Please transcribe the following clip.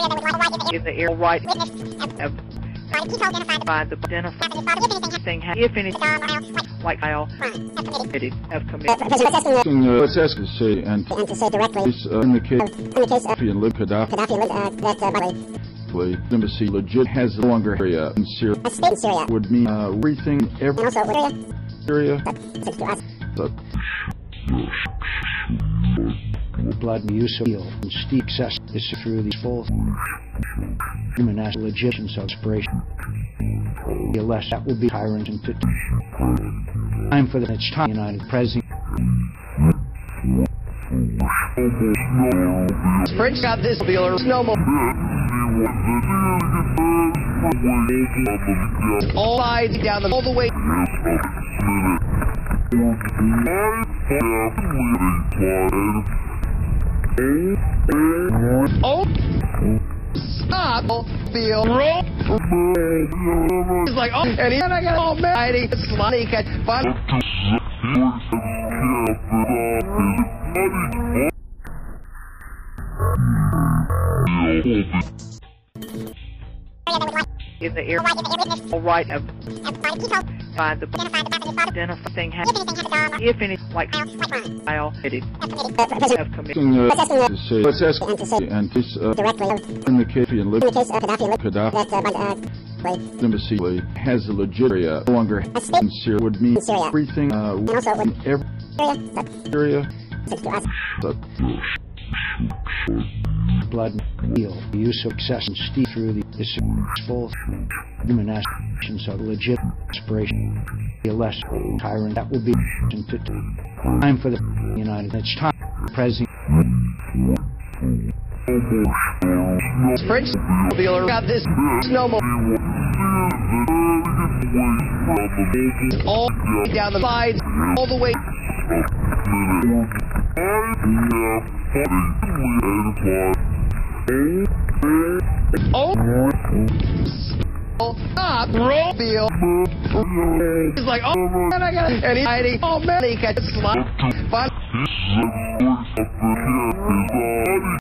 in the air right find the identifying if anything like I'll have committed. Let's ask to say and to say directly in the case of Gaddafi the embassy legit has no longer area in Syria. A state in Syria would mean everything and also Syria. Blood and use of steel and steep access is through these full human legitimacy of inspiration. Less that will be tyrant and fit. Time for the it's time United President. French got this dealer snowball. All sides down all the way. Oh, stop! Feel roll. It's like oh, and I got all mad. It's money cat fun. In the air, all right. Find the identifying if any like I'll have committed. Let's ask and this directly in the case of Gaddafi the embassy has a legit area no longer in Syria would mean everything and also every area. Blood and steel, the use of excess and steep through the full human actions of legit inspiration. Less tyrant that will be fit. Time for the United. It's time for President. French dealer got this snowball. All down the sides, all the way. Oh, stop, roll, feel. He's like, oh, man, I got it. And he's hiding. Oh, man, he got the slide. Fun.